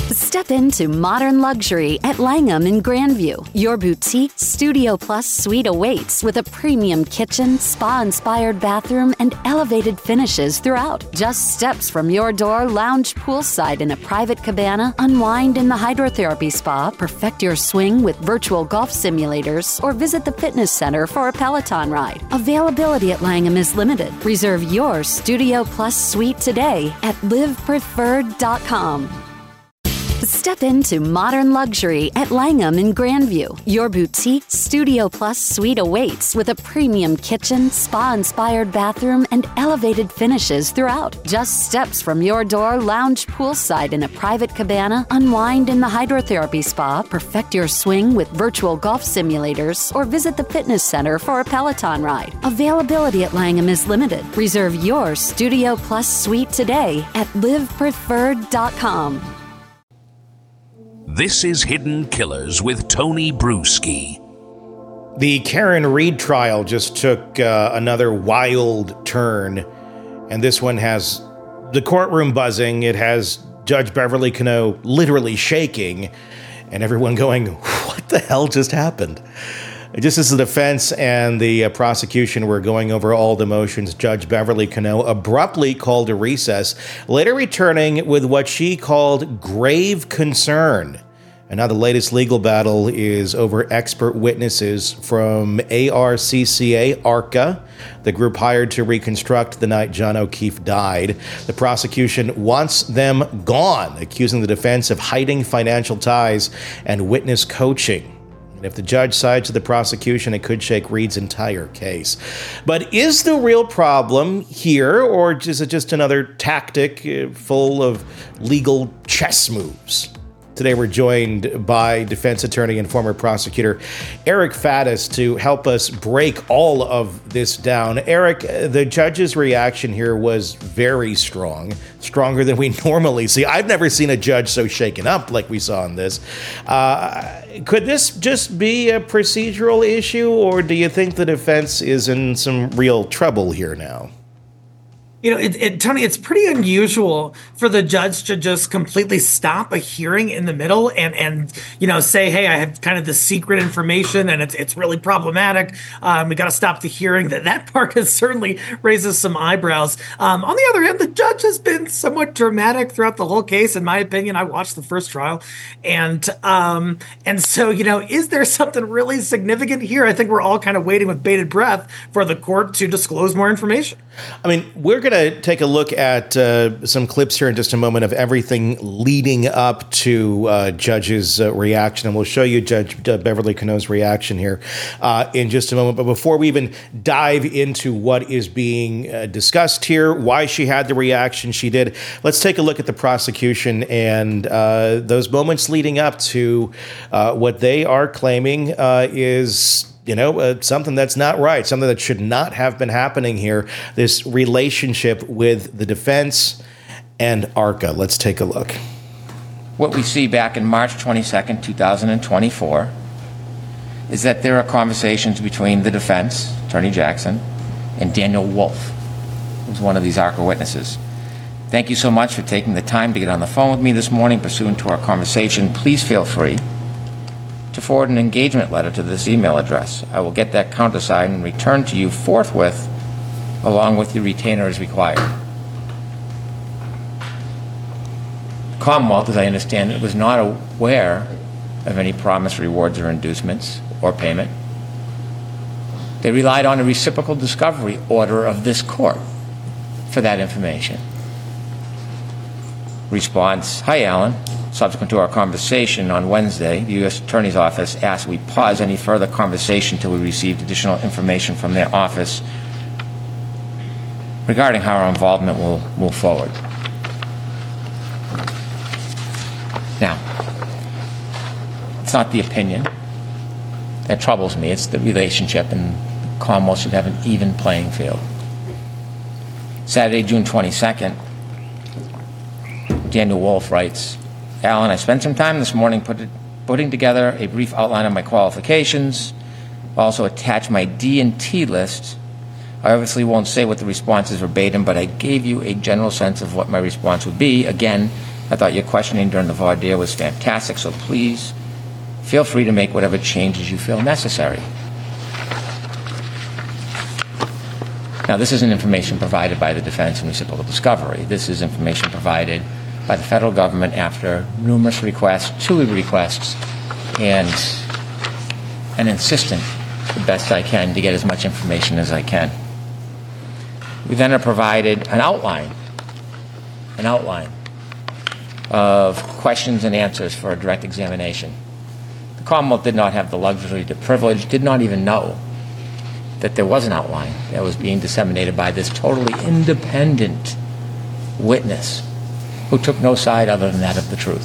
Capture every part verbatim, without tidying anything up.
Step into modern luxury at Langham in Grandview. Your boutique Studio Plus suite awaits with a premium kitchen, spa-inspired bathroom, and elevated finishes throughout. Just steps from your door, lounge poolside in a private cabana, unwind in the hydrotherapy spa, perfect your swing with virtual golf simulators, or visit the fitness center for a Peloton ride. Availability at Langham is limited. Reserve your Studio Plus suite today at live preferred dot com. Step into modern luxury at Langham in Grandview. Your boutique Studio Plus suite awaits with a premium kitchen, spa-inspired bathroom, and elevated finishes throughout. Just steps from your door, lounge poolside in a private cabana, unwind in the hydrotherapy spa, perfect your swing with virtual golf simulators, or visit the fitness center for a Peloton ride. Availability at Langham is limited. Reserve your Studio Plus suite today at live preferred dot com. This is Hidden Killers with Tony Bruschi. The Karen Read trial just took uh, another wild turn, and this one has the courtroom buzzing. It has Judge Beverly Cano literally shaking, and everyone going, what the hell just happened? Just as the defense and the uh, prosecution were going over all the motions, Judge Beverly Cano abruptly called a recess, later returning with what she called grave concern. And now the latest legal battle is over expert witnesses from A R C C A, ARCA, the group hired to reconstruct the night John O'Keefe died. The prosecution wants them gone, accusing the defense of hiding financial ties and witness coaching. And if the judge sides with the prosecution, it could shake Read's entire case. But is the real problem here, or is it just another tactic full of legal chess moves? Today we're joined by defense attorney and former prosecutor Eric Faddis to help us break all of this down. Eric, the judge's reaction here was very strong, stronger than we normally see. I've never seen a judge so shaken up like we saw in this. Uh, could this just be a procedural issue, or do you think the defense is in some real trouble here now? You know, it, it, Tony, it's pretty unusual for the judge to just completely stop a hearing in the middle and, and you know, say, hey, I have kind of this secret information and it's it's really problematic. Um, we got to stop the hearing. That that part has certainly raises some eyebrows. Um, on the other hand, the judge has been somewhat dramatic throughout the whole case, in my opinion. I watched the first trial. And, um, and so, you know, is there something really significant here? I think we're all kind of waiting with bated breath for the court to disclose more information. I mean, we're going to take a look at uh, some clips here in just a moment of everything leading up to uh, Judge's uh, reaction, and we'll show you Judge uh, Beverly Cano's reaction here uh, in just a moment. But before we even dive into what is being uh, discussed here, why she had the reaction she did, let's take a look at the prosecution and uh, those moments leading up to uh, what they are claiming uh, is... You know, uh, something that's not right, something that should not have been happening here, this relationship with the defense and ARCA. Let's take a look. What we see back in March twenty-second, two thousand twenty-four, is that there are conversations between the defense, Attorney Jackson, and Daniel Wolf, who's one of these ARCA witnesses. Thank you so much for taking the time to get on the phone with me this morning pursuant to our conversation. Please feel free to forward an engagement letter to this email address. I will get that countersigned and return to you forthwith, along with the retainer as required. The Commonwealth, as I understand it, was not aware of any promised rewards or inducements or payment. They relied on a reciprocal discovery order of this court for that information. Response: Hi, Alan. Subsequent to our conversation on Wednesday, the U S Attorney's Office asked we pause any further conversation until we received additional information from their office regarding how our involvement will move forward. Now, it's not the opinion that troubles me, it's the relationship, and the Commonwealth should have an even playing field. Saturday, June twenty-second, Daniel Wolf writes, Alan, I spent some time this morning put it, putting together a brief outline of my qualifications. Also attached my D and T list. I obviously won't say what the response is verbatim, but I gave you a general sense of what my response would be. Again, I thought your questioning during the voir dire was fantastic, so please feel free to make whatever changes you feel necessary. Now, this isn't information provided by the defense in reciprocal discovery. This is information provided by the federal government after numerous requests, two requests, and an insistent, the best I can, to get as much information as I can. We then are provided an outline, an outline of questions and answers for a direct examination. The Commonwealth did not have the luxury, the privilege, did not even know that there was an outline that was being disseminated by this totally independent witness who took no side other than that of the truth.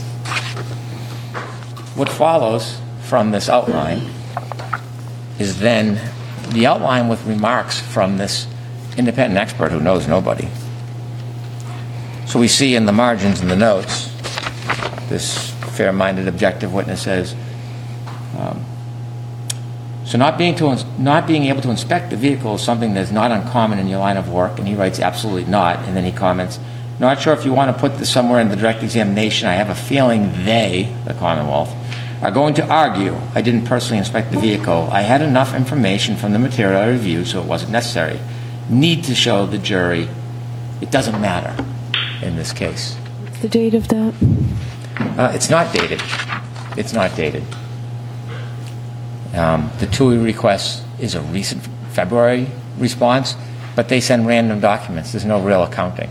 What follows from this outline is then the outline with remarks from this independent expert who knows nobody. So we see in the margins in the notes, this fair-minded, objective witness says, um, so not being, to, not being able to inspect the vehicle is something that's not uncommon in your line of work, and he writes, absolutely not, and then he comments, not sure if you want to put this somewhere in the direct examination. I have a feeling they, the Commonwealth, are going to argue I didn't personally inspect the vehicle. I had enough information from the material I reviewed, so it wasn't necessary. Need to show the jury it doesn't matter in this case. What's the date of that? Uh, it's not dated. It's not dated. Um, the T U I request is a recent February response, but they send random documents. There's no real accounting.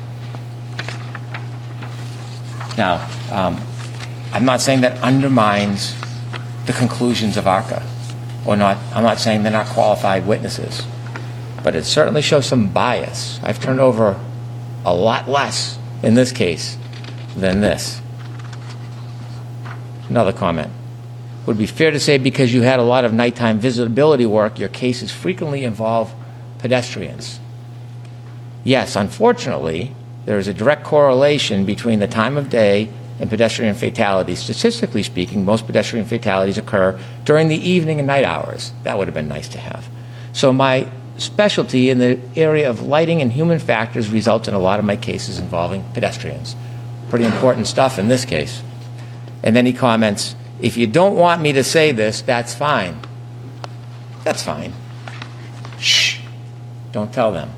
Now, um, I'm not saying that undermines the conclusions of ARCA, or not. I'm not saying they're not qualified witnesses, but it certainly shows some bias. I've turned over a lot less in this case than this. Another comment. Would it be fair to say because you had a lot of nighttime visibility work, your cases frequently involve pedestrians? Yes, unfortunately, there is a direct correlation between the time of day and pedestrian fatalities. Statistically speaking, most pedestrian fatalities occur during the evening and night hours. That would have been nice to have. So my specialty in the area of lighting and human factors results in a lot of my cases involving pedestrians. Pretty important stuff in this case. And then he comments, if you don't want me to say this, that's fine. That's fine. Shh. Don't tell them.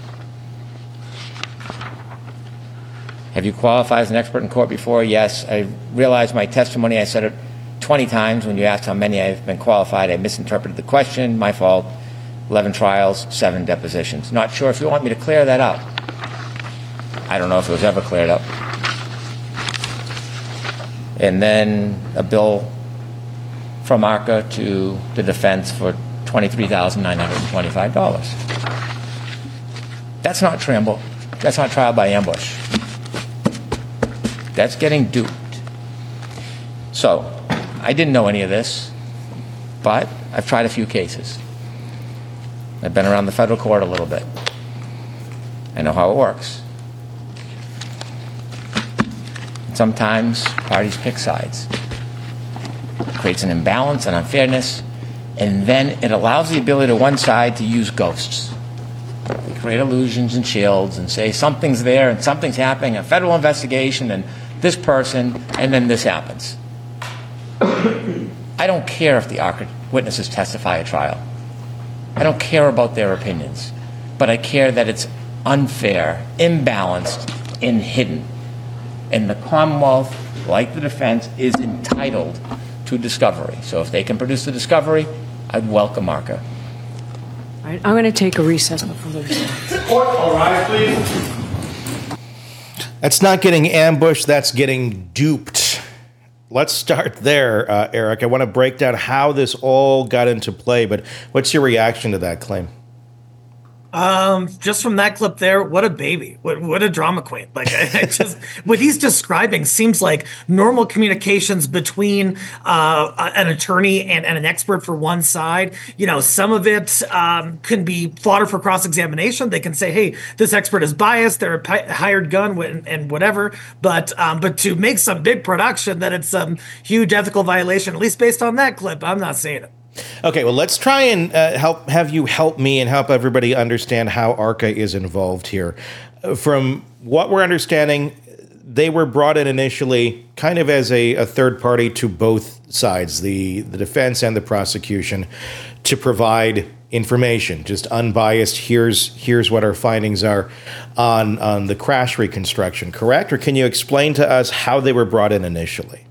Have you qualified as an expert in court before? Yes. I realize my testimony, I said it twenty times when you asked how many I've been qualified. I misinterpreted the question. My fault. eleven trials, seven depositions. Not sure if you want me to clear that up. I don't know if it was ever cleared up. And then a bill from ARCA to the defense for twenty-three thousand nine hundred twenty-five dollars. That's not tramble. That's not trial by ambush. That's getting duped. So, I didn't know any of this, but I've tried a few cases. I've been around the federal court a little bit. I know how it works. Sometimes parties pick sides. It creates an imbalance and unfairness, and then it allows the ability to one side to use ghosts. They create illusions and shields and say something's there and something's happening, a federal investigation, and this person, and then this happens. I don't care if the ARCA witnesses testify at trial. I don't care about their opinions, but I care that it's unfair, imbalanced, and hidden. And the Commonwealth, like the defense, is entitled to discovery. So if they can produce the discovery, I'd welcome ARCA. All right, I'm going to take a recess before the recess. All right, please. That's not getting ambushed, that's getting duped. Let's start there, uh, Eric. I want to break down how this all got into play, but what's your reaction to that claim? Um, just from that clip there, what a baby. What what a drama queen. Like, I, I just, what he's describing seems like normal communications between uh, an attorney and, and an expert for one side. You know, some of it um, can be fodder for cross-examination. They can say, hey, this expert is biased, they're a pi- hired gun and, and whatever. But um, but to make some big production that it's some huge ethical violation, at least based on that clip, I'm not seeing it. Okay, well, let's try and uh, help have you help me and help everybody understand how ARCA is involved here. Uh, from what we're understanding, they were brought in initially kind of as a, a third party to both sides, the, the defense and the prosecution, to provide information, just unbiased. Here's here's what our findings are on, on the crash reconstruction, correct? Or can you explain to us how they were brought in initially?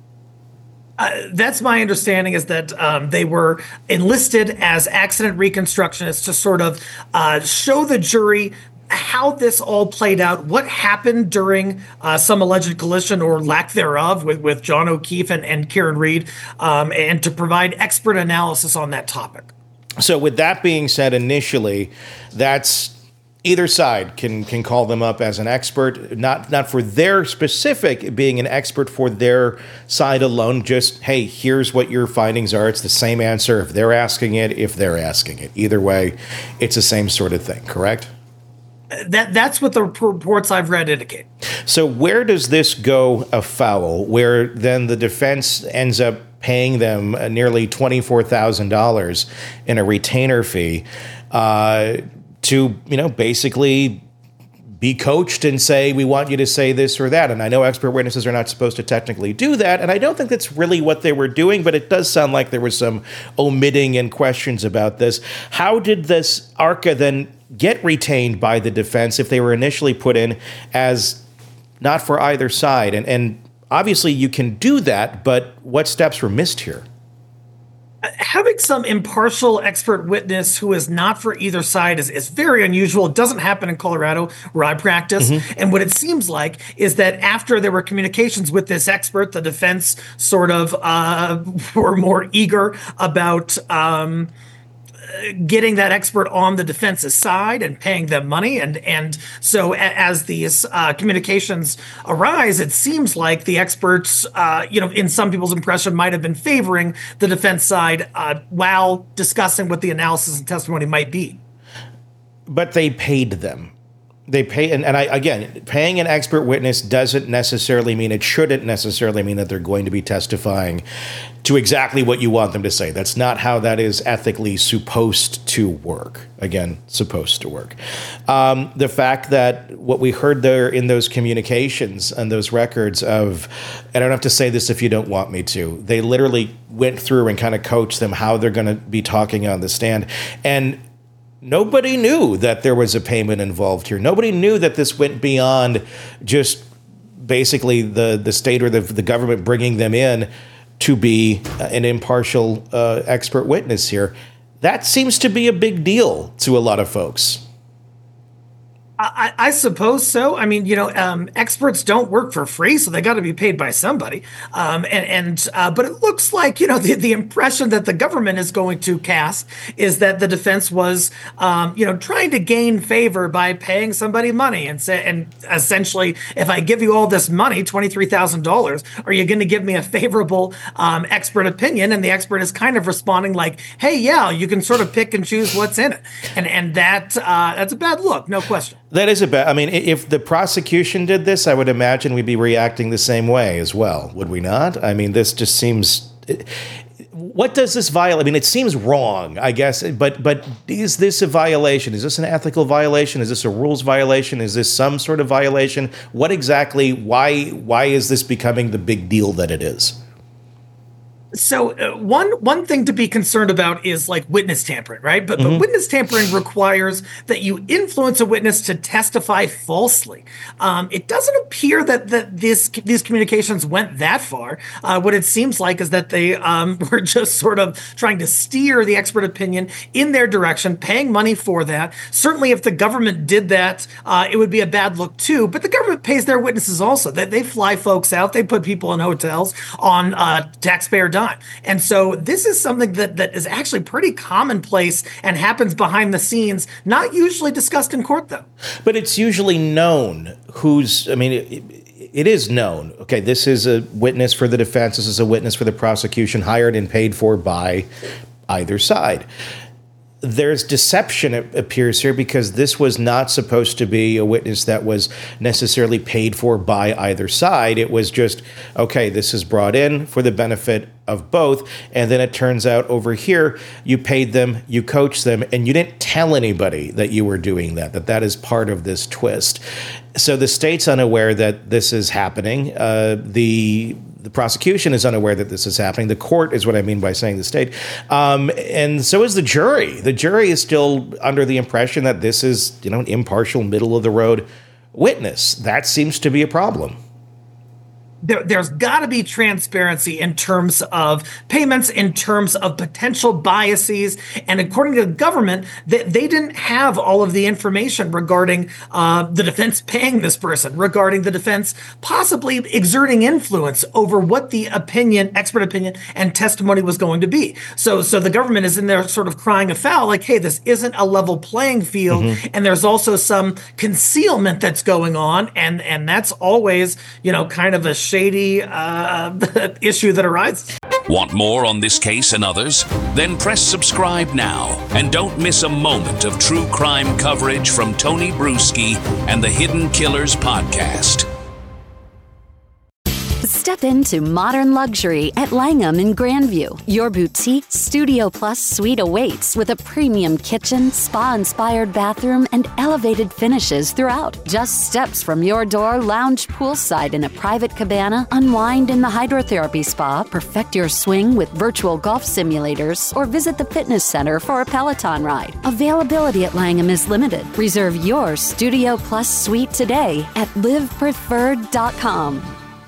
Uh, that's my understanding, is that um, they were enlisted as accident reconstructionists to sort of uh, show the jury how this all played out, what happened during uh, some alleged collision or lack thereof with, with John O'Keefe and, and Karen Read, um, and to provide expert analysis on that topic. So with that being said, initially, that's either side can can call them up as an expert, not not for their specific being an expert for their side alone, just, hey, here's what your findings are. It's the same answer if they're asking it, if they're asking it. Either way, it's the same sort of thing, correct? That That's what the reports I've read indicate. So where does this go afoul, where then the defense ends up paying them nearly twenty-four thousand dollars in a retainer fee uh, to, you know, basically be coached and say, we want you to say this or that. And I know expert witnesses are not supposed to technically do that, and I don't think that's really what they were doing, but it does sound like there was some omitting and questions about this. How did this ARCA then get retained by the defense if they were initially put in as not for either side? And, and obviously you can do that, but what steps were missed here? Having some impartial expert witness who is not for either side is, is very unusual. It doesn't happen in Colorado where I practice. Mm-hmm. And what it seems like is that after there were communications with this expert, the defense sort of uh, were more eager about um, getting that expert on the defense's side and paying them money. And and so a, as these uh, communications arise, it seems like the experts, uh, you know, in some people's impression, might have been favoring the defense side uh, while discussing what the analysis and testimony might be. But they paid them. They pay, and, and I, again, paying an expert witness doesn't necessarily mean, it shouldn't necessarily mean that they're going to be testifying to exactly what you want them to say. That's not how that is ethically supposed to work. Again, supposed to work. Um, the fact that what we heard there in those communications and those records of, and I don't have to say this if you don't want me to, they literally went through and kind of coached them how they're going to be talking on the stand. And nobody knew that there was a payment involved here. Nobody knew that this went beyond just basically the, the state or the, the government bringing them in to be an impartial uh, expert witness here. That seems to be a big deal to a lot of folks. I, I suppose so. I mean, you know, um, experts don't work for free, so they got to be paid by somebody. Um, and and uh, but it looks like, you know, the, the impression that the government is going to cast is that the defense was, um, you know, trying to gain favor by paying somebody money and say, and essentially, if I give you all this money, twenty-three thousand dollars, are you going to give me a favorable um, expert opinion? And the expert is kind of responding like, hey, yeah, you can sort of pick and choose what's in it, and and that uh, that's a bad look, no question. That is a bad. I mean, if the prosecution did this, I would imagine we'd be reacting the same way as well, would we not? I mean, this just seems. What does this violate? I mean, it seems wrong, I guess. But but is this a violation? Is this an ethical violation? Is this a rules violation? Is this some sort of violation? What exactly? Why why is this becoming the big deal that it is? So uh, one one thing to be concerned about is like witness tampering, right? But, mm-hmm. but witness tampering requires that you influence a witness to testify falsely. Um, it doesn't appear that that this these communications went that far. Uh, what it seems like is that they um, were just sort of trying to steer the expert opinion in their direction, paying money for that. Certainly, if the government did that, uh, it would be a bad look too. But the government pays their witnesses also. They, they fly folks out. They put people in hotels on uh, taxpayer dime. And so this is something that, that is actually pretty commonplace and happens behind the scenes, not usually discussed in court, though. But it's usually known who's, I mean, it, it is known. Okay, this is a witness for the defense. This is a witness for the prosecution, hired and paid for by either side. there's deception, it appears here, because this was not supposed to be a witness that was necessarily paid for by either side. It was just, okay, this is brought in for the benefit of both. And then it turns out over here, you paid them, you coached them, and you didn't tell anybody that you were doing that, that that is part of this twist. So the state's unaware that this is happening. Uh, the The prosecution is unaware that this is happening. The court is what I mean by saying the state. Um, and so is the jury. The jury is still under the impression that this is, you know, an impartial, middle-of-the-road witness. That seems to be a problem. There, there's got to be transparency in terms of payments, in terms of potential biases. And according to the government, they, they didn't have all of the information regarding uh, the defense paying this person, regarding the defense possibly exerting influence over what the opinion, expert opinion, and testimony was going to be. So, so the government is in there sort of crying afoul, like, hey, this isn't a level playing field. Mm-hmm. And there's also some concealment that's going on. And, and that's always, you know, kind of a shady uh, issue that arises. Want more on this case and others? Then press subscribe now and don't miss a moment of true crime coverage from Tony Bruschi and the Hidden Killers podcast. Step into modern luxury at Langham in Grandview. Your boutique Studio Plus suite awaits with a premium kitchen, spa-inspired bathroom, and elevated finishes throughout. Just steps from your door, lounge poolside in a private cabana, unwind in the hydrotherapy spa, perfect your swing with virtual golf simulators, or visit the fitness center for a Peloton ride. Availability at Langham is limited. Reserve your Studio Plus suite today at live preferred dot com.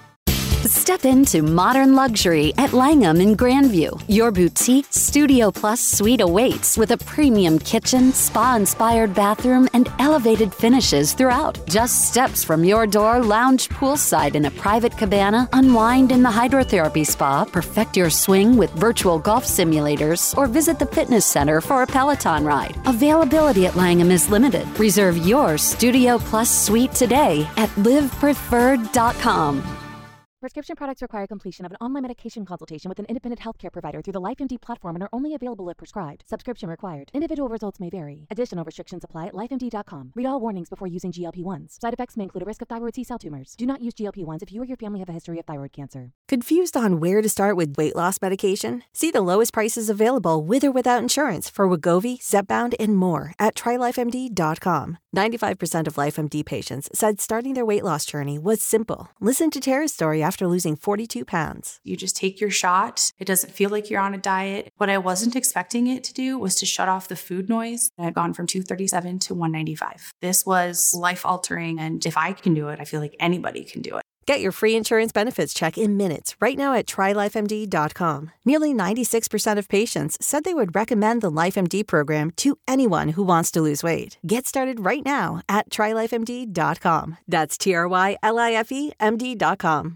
Step into modern luxury at Langham in Grandview. Your boutique Studio Plus suite awaits with a premium kitchen, spa-inspired bathroom, and elevated finishes throughout. Just steps from your door, lounge poolside in a private cabana, unwind in the hydrotherapy spa, perfect your swing with virtual golf simulators, or visit the fitness center for a Peloton ride. Availability at Langham is limited. Reserve your Studio Plus suite today at live preferred dot com. Prescription products require completion of an online medication consultation with an independent healthcare provider through the LifeMD platform and are only available if prescribed. Subscription required. Individual results may vary. Additional restrictions apply at life M D dot com. Read all warnings before using G L P one s. Side effects may include a risk of thyroid C-cell tumors. Do not use G L P one s if you or your family have a history of thyroid cancer. Confused on where to start with weight loss medication? See the lowest prices available with or without insurance for Wegovy, Zepbound, and more at try life M D dot com. ninety-five percent of LifeMD patients said starting their weight loss journey was simple. Listen to Tara's story after losing forty-two pounds. You just take your shot. It doesn't feel like you're on a diet. What I wasn't expecting it to do was to shut off the food noise. I had gone from two thirty-seven to one ninety-five. This was life-altering, and if I can do it, I feel like anybody can do it. Get your free insurance benefits check in minutes right now at try life M D dot com. Nearly ninety-six percent of patients said they would recommend the LifeMD program to anyone who wants to lose weight. Get started right now at try life M D dot com. That's T R Y L I F E M D dot com.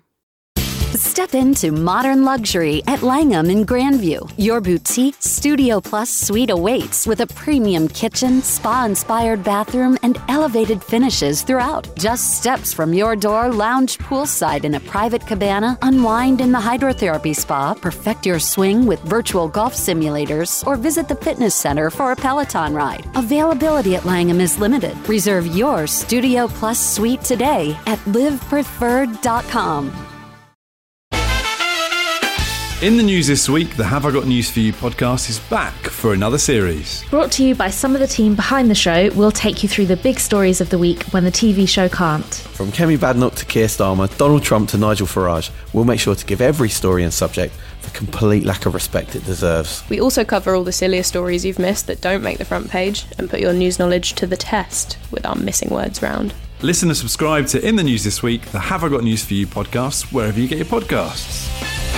Step into modern luxury at Langham in Grandview. Your boutique Studio Plus suite awaits with a premium kitchen, spa-inspired bathroom, and elevated finishes throughout. Just steps from your door, lounge poolside in a private cabana, unwind in the hydrotherapy spa, perfect your swing with virtual golf simulators, or visit the fitness center for a Peloton ride. Availability at Langham is limited. Reserve your Studio Plus suite today at live preferred dot com. In the news this week, the Have I Got News For You podcast is back for another series. Brought to you by some of the team behind the show, we'll take you through the big stories of the week when the T V show can't. From Kemi Badnoch to Keir Starmer, Donald Trump to Nigel Farage, we'll make sure to give every story and subject the complete lack of respect it deserves. We also cover all the sillier stories you've missed that don't make the front page and put your news knowledge to the test with our missing words round. Listen and subscribe to In the News This Week, the Have I Got News For You podcast, wherever you get your podcasts.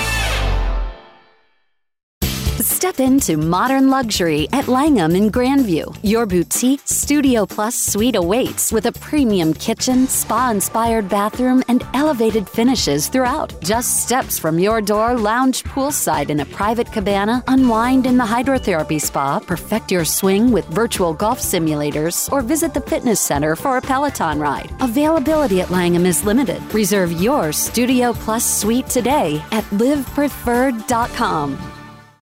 Step into modern luxury at Langham in Grandview. Your boutique Studio Plus suite awaits with a premium kitchen, spa-inspired bathroom, and elevated finishes throughout. Just steps from your door, lounge poolside in a private cabana, unwind in the hydrotherapy spa, perfect your swing with virtual golf simulators, or visit the fitness center for a Peloton ride. Availability at Langham is limited. Reserve your Studio Plus suite today at live preferred dot com.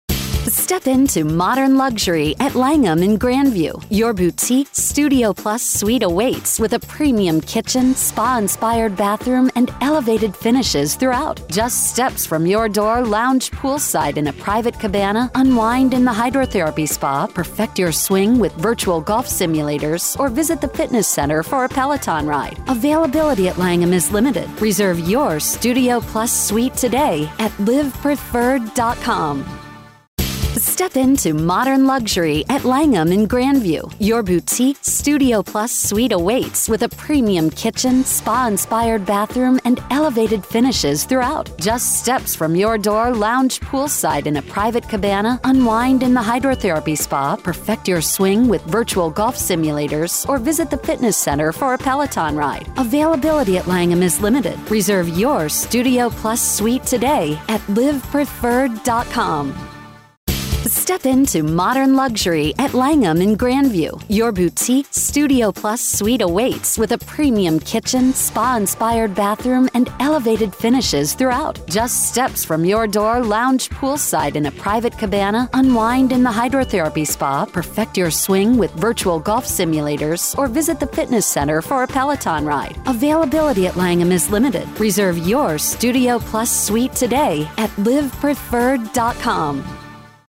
Step into modern luxury at Langham in Grandview. Your boutique Studio Plus suite awaits with a premium kitchen, spa-inspired bathroom, and elevated finishes throughout. Just steps from your door, lounge poolside in a private cabana, unwind in the hydrotherapy spa, perfect your swing with virtual golf simulators, or visit the fitness center for a Peloton ride. Availability at Langham is limited. Reserve your Studio Plus suite today at live preferred dot com. Step into modern luxury at Langham in Grandview. Your boutique Studio Plus suite awaits with a premium kitchen, spa-inspired bathroom, and elevated finishes throughout. Just steps from your door, lounge poolside in a private cabana, unwind in the hydrotherapy spa, perfect your swing with virtual golf simulators, or visit the fitness center for a Peloton ride. Availability at Langham is limited. Reserve your Studio Plus suite today at live preferred dot com. Step into modern luxury at Langham in Grandview. Your boutique Studio Plus suite awaits with a premium kitchen, spa-inspired bathroom, and elevated finishes throughout. Just steps from your door, lounge poolside in a private cabana, unwind in the hydrotherapy spa, perfect your swing with virtual golf simulators, or visit the fitness center for a Peloton ride. Availability at Langham is limited. Reserve your Studio Plus suite today at live preferred dot com.